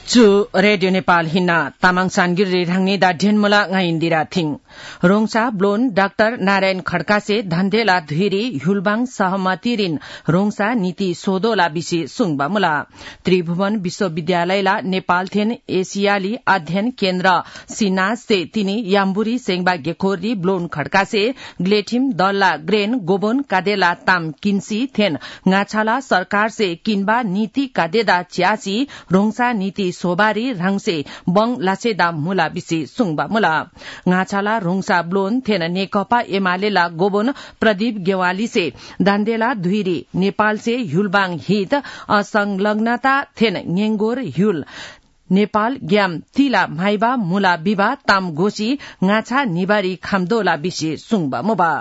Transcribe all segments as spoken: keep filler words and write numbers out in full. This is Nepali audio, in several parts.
चु रेडियो नेपाल हिन्ना तामाङ सानगिरी राङनी दा ढेनमुला ngai इन्दिरा थिङ रोङसा ब्लोन डाक्टर नारायण खड्कासे धन्देला धुइरी हुलबाङ सहमति रिन रोङसा नीति सोदोला बिसी सुङबा मुला त्रिभुवन विश्वविद्यालयला नेपाल थेन एशियाली अध्ययन केन्द्र सिनाज से तिनी याम्बुरी सेङबा गेखोरी ब्लोन खड्कासे ग्लेठिम दल्ला ग्रेन गोबन कादेला ताम किन्सी थेन ngaछाला सरकार से किनबा नीति कादेदा च्यासी रोङसा नीति सोबारी रङसे बङ लासेदा मुला बिसी सुङबा मुला ngaछाला रोङसा ब्लोन थेन नेकपा एमालेला गोबन प्रदीप गेवाली से दान्देला धुइरी नेपाल से हुलबाङ हित असंलग्नता थेन ङेंगोर हुल नेपाल ग्याम तिला माइबा मुला बिबा ताम गोसी ngaछा निबारी खामदोला बिसी सुङबा मुबा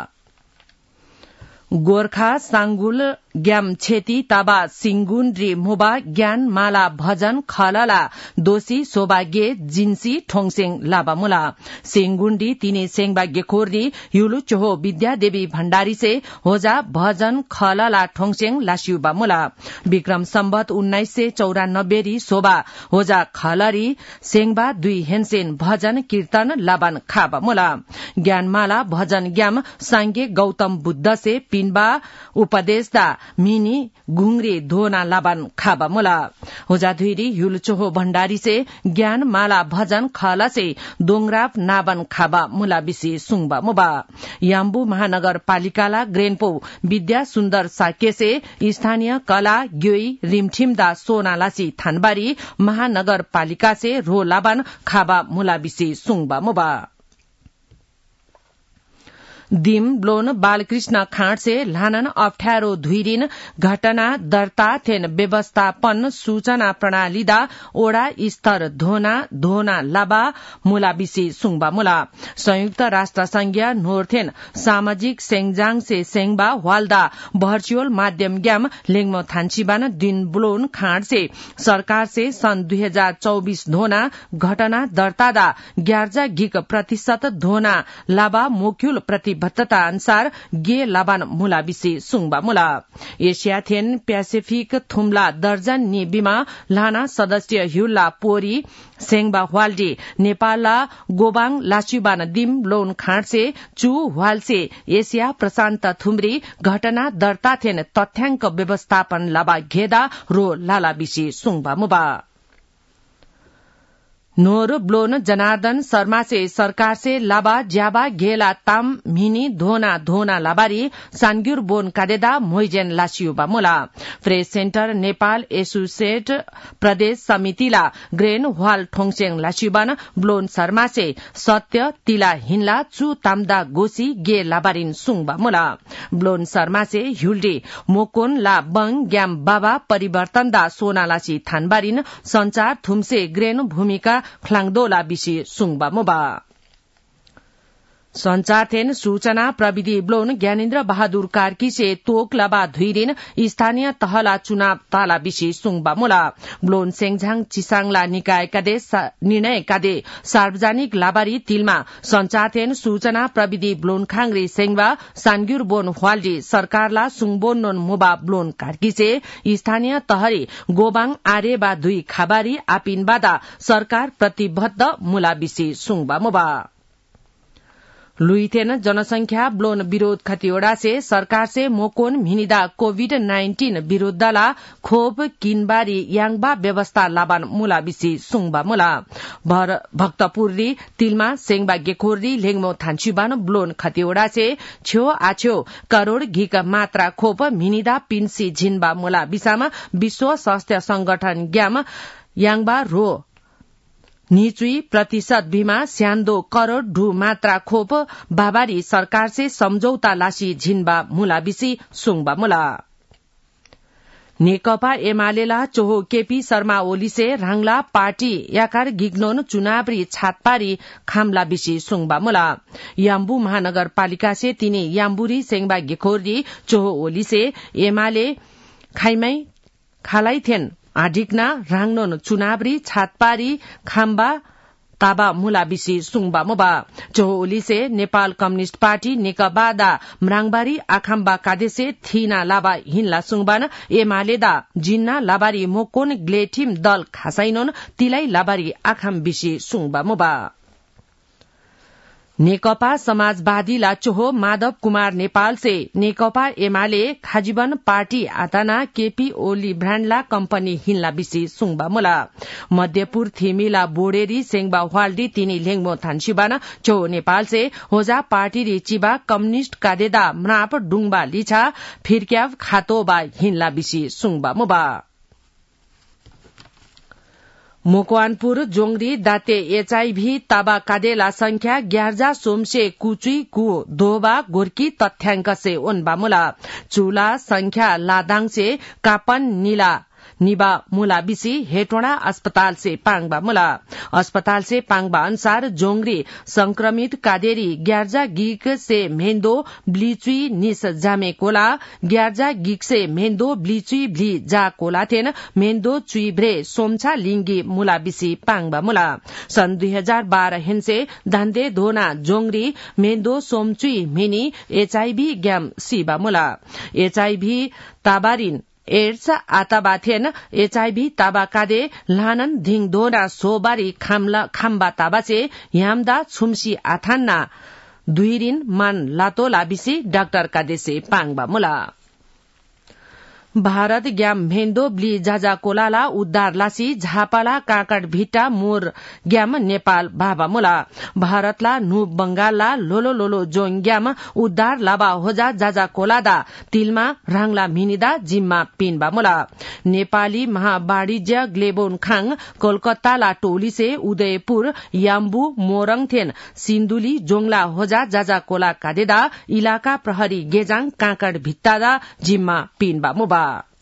गोर्खा सांगुल ग्याम छेती ताबा सिंगुन रि मुबा ज्ञान माला भजन खलला दोषी सोबागे जिन्सी ठोङसेङ लाबा मुला सिंगुन्डी तिनी सेङबा गेखोरी युलु चोहो विद्या देवी भण्डारी से होजा भजन खलला ठोङसेङ लासियुबा मुला विक्रम सम्बत उन्नाइस सय चौरानब्बे री शोभा होजा खलरी सेङबा दुई हेनसेन भजन कीर्तन लाबान खाबा मुला ज्ञानमाला भजन ग्याम सांगे गौतम बुद्ध से पिनबा उपदेशदा मिनी घुंगरी धोना लाबान खाबा मुला होजा धुइरी युलचोहो भण्डारी से ज्ञान माला भजन खला से दोंगराप नाबन खाबा मुला बिसी सुङबा मुबा याम्बु महानगरपालिकाला ग्रेनपो विद्या सुन्दर साके से स्थानीय कला ग्योई रिमठिमदा सोनालासी थानबारी महानगरपालिका से रो लाबान खाबा मुला बिसी सुङबा मुबा दिम ब्लोन बालकृष्ण खाँड से लानन अप्ठ्यारो धुइरिन घटना दर्ता थेन व्यवस्थापन सूचना प्रणालीदा ओडा स्तर धोना धोना लाबा मुला बिसी सुङबा मुला संयुक्त राष्ट्र संघीय नोर्थेन सामाजिक सेङजाङ से सेङबा वाल्दा भर्चुअल माध्यम ग्याम लेङमो थान्सीबान दिन ब्लोन खाँड से सरकार से सन् दुई हजार चौबीस धोना घटना दर्तादा ग्यार्जा गिक प्रतिशत धोना लाबा मोक्युल प्रति बद्धता अनुसार गे लाबान मुला बिसी सुङबा मुला एशिया थेन पेसिफिक थुम्ला दर्जन नि बिमा लाना सदस्य हुला पोरी सेङबा वाल्डी नेपालला गोबाङ लाचुबान दिम लोन खाँड से चु वाल से एशिया प्रशान्त थुम्री घटना दर्ता थेन तथ्याङ्क व्यवस्थापन लाबा घेदा रो लाला बिसी सुङबा मुबा नोर ब्लोन जनार्दन शर्मा से सरकार से लाबा ज्याबा घेला ताम मिनी धोना धोना लाबारी सानग्युर बोन कादेदा मोइजेन लासियुबा मुला फ्रेश सेन्टर नेपाल एसोसिएट प्रदेश समितिला ग्रेन वाल ठोङसेङ लासियुबान ब्लोन शर्मा से सत्य तिला हिनला चु तामदा गोसी गे लाबारिन सुङबा मुला ब्लोन शर्मा से हुल्डी मोकोन ला बङ ग्याम बाबा परिवर्तनदा सोनालासी थानबारिन संचार थुम्से ग्रेन भूमिका खलाङदोला बिसी सुङबा मुबा संचार थेन सूचना प्रविधि ब्लोन ज्ञानेन्द्र बहादुर कार्की से तोक लाबा धुइरिन स्थानीय तहला चुनाव ताला बिसी सुङबा मुला ब्लोन सेङझाङ चिसाङला निकाय कादे निर्णय कादे सार्वजनिक लाबारी तिलमा संचार थेन सूचना प्रविधि ब्लोन खाङरी सेङबा सानग्युर बोन हवाल्डी सरकारला सुङबोन नोन मुबा ब्लोन कार्की से स्थानीय तहरी गोबाङ आरे बा दुई खाबारी आपिनबादा सरकार प्रतिबद्ध मुला बिसी सुङबा मुबा लुइथेन जनसंख्या ब्लोन विरोध खतिवड़ा से सरकार से मोकोन मिनिदा कोविड नाइन्टीन विरुद्धला खोप किनबारी याङबा व्यवस्था लाबान मुला बिसी सुङबा मुला भक्तपुरी तिलमा सेङबा गेखोरी लेङमो थान्चुबान ब्लोन खतिवड़ा से छ्यो आछ्यो करोड़ घिक मात्रा खोप मिनिदा पिन्सी झिनबा मुला बिसामा विश्व स्वास्थ्य संगठन ग्याम याङबा रो निचुई प्रतिशत बीमा स्यान्दो करोड़ ढू मात्रा खोप बाबारी सरकार से सम्झौता लासी झिनबा मुला बिसी सुङबा मुला नेकपा एमालेला चोहो केपी शर्मा ओली से राङला पार्टी याकार गिग्नोन चुनावरी छातपारी खामला बिसी सुङबा मुला याम्बु महानगरपालिका से तिनी याम्बुरी सेङबा गेखोरी चोहो ओली से एमाले खाइमै खालाइथेन आडिक्ना राङनोन चुनावरी छातपारी खाम्बा ताबा मुला बिसी सुङबा मुबा चोहोलीसे नेपाल कम्युनिष्ट पार्टी नेकबादा म्राङबारी आखाम्बा कादेसे थिना लाबा हिनला सुङबान एमालेदा जिन्ना लाबारी मोकोन ग्लेटिम दल खासाइनोन तिलाई लाबारी आखाम बिसी सुङबा मुबा नेकपा समाजवादीला चोहो माधव कुमार नेपाल से नेकपा एमाले खाजीवन पार्टी आताना केपी ओली ब्राण्डला कम्पनी हिनला बिसी सुङबा मुला मध्यपुर थिमीला बोडेरी सेङबा हवाल्डी तिनी लेङमो थान्सीबान चोहो नेपाल से होजा पार्टी री चिबा कम्युनिष्ट कादेदा म्राप डुङबा लिछा फिरक्याव खातोबा हिनला बिसी सुङबा मुबा मुकवानपुर जोंगरी दाते एचआईभी ताबा कादेला संख्या ग्यारजा सोमसे कुचुई कु दोबा गोर्की तथ्यांक से उनबा मुला चूला संख्या लादांग से कापन नीला निबा मुला बिसी हेटोड़ा अस्पताल से पांगबा मुला अस्पताल से पांगबा अनुसार जोंगरी संक्रमित कादेरी ग्यारजा गिक से मेहन्दो ब्लीचुई निस जामे कोला ग्यारजा गिक से मेहन्दो ब्लीचुई ब्ली जा कोला थेन मेहन्दो चुइब्रे सोमछा लिंगी मुला बिसी पांगबा मुला सन् दुई हजार बाह्र हिंसे धान्दे धोना जोंगरी मेहन्दो सोमचुई मिनी एचआईभी ग्याम सीबा मुला एचआईभी ताबारिन एड्स आताबाथेन एचआईभी ताबा कादे लानन धिङधोना सोबारी खाम्ला खाम्बा ताबाचे यामदा छुम्सी आथान्ना दुईरिन मान लातो लाबिसी डाक्टर कादेसे पाङबा मुला भारत ग्याम भेन्दो ब्ली जाजा कोलाला उद्धार लासी झापाला काकड भिट्टा मोर ग्याम नेपाल भाबा मुला भारतला नु बंगालला लोलो लोलो जोङ ग्याम उद्धार लाबा होजा जाजा कोलादा तिलमा राङला मिनिदा जिम्मा पिनबा मुला नेपाली महावाणिज्य ग्लेबोन खाङ कोलकाताला टोली से उदयपुर याम्बु मोरङथेन सिन्धुली जोङला होजा जाजा कोला कादेदा इलाका प्रहरी गेजाङ काकड भित्तादा जिम्मा पिनबा मुबा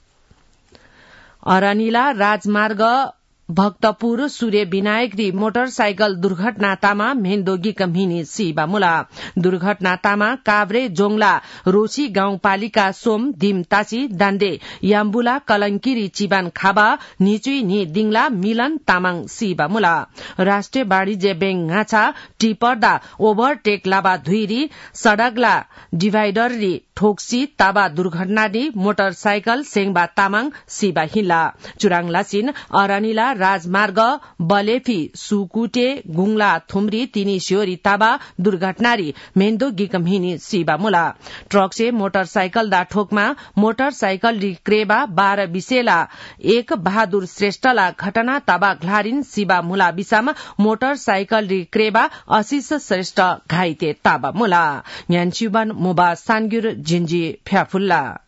अरानीला राजमार्ग भक्तपुर सूर्य विनायक री मोटरसाइकल दुर्घटनातामा मेन्दोगी कम्हिनी सीबा मुला दुर्घटनातामा काभ्रे जोङला रोशी गाउँपालिका सोम दिमतासी दाण्डे याम्बुला कलंकिरी चिबान खाबा निचुई नि दिङला मिलन तामाङ सीबा मुला राष्ट्रिय वाणिज्य बैंक गाछा टिपरदा ओभरटेक लाबा धुइरी सडकला डिभाइडर री ठोक्सी ताबा दुर्घटना दी मोटरसाइकल सेङबा तामाङ सीबा हिला चुराङलासिन अरानीला राजमार्ग बलेफी सुकुटे गुङला थुमरी तिनी स्योरी ताबा दुर्घटनारी मेन्दो गिकमहिनी सीबा मुला ट्रक से मोटरसाइकल दा ठोकमा मोटरसाइकल री क्रेबा बाह्र बिसेला एक बहादुर श्रेष्ठला घटना ताबा घ्लारिन सीबा मुला बिसामा मोटरसाइकल री क्रेबा आशिष श्रेष्ठ घाइते ताबा मुला न्यान्चुबन मुबा सानगुर जिन्जी फ्याफुल्ला